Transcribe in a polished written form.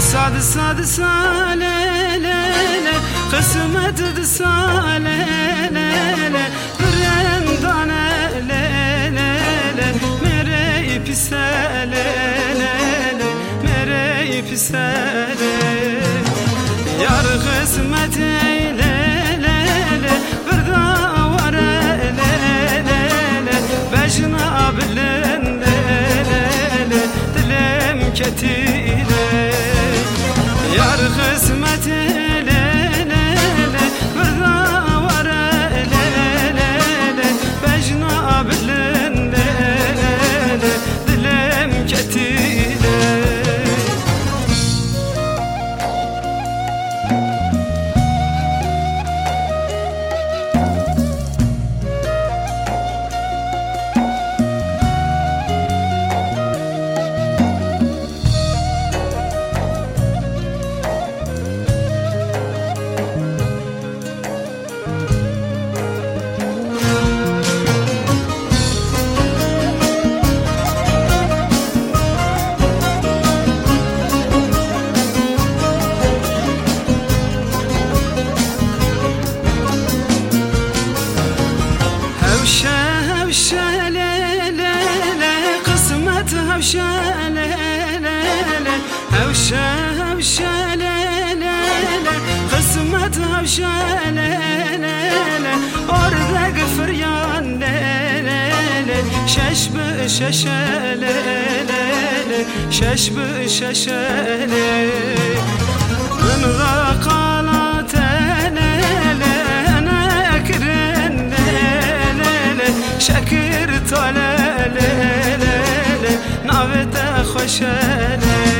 Sad sad salele kısmet salele brendane lele mere pisele mere pisele yar kısmet lele berdavare lele bejna bilende dilim ketile yar kısmet lele berdavare lele bejna bilende dilim ketile هوشة ليلة قسمت هوشة ليلة هوشة ليلة قسمت هوشة ليلة أرزق فريان ليلة شش بششة ليلة شش بششة ليلة من غقالات ليلة أنا أكرن شكر طلال نابت خوشاله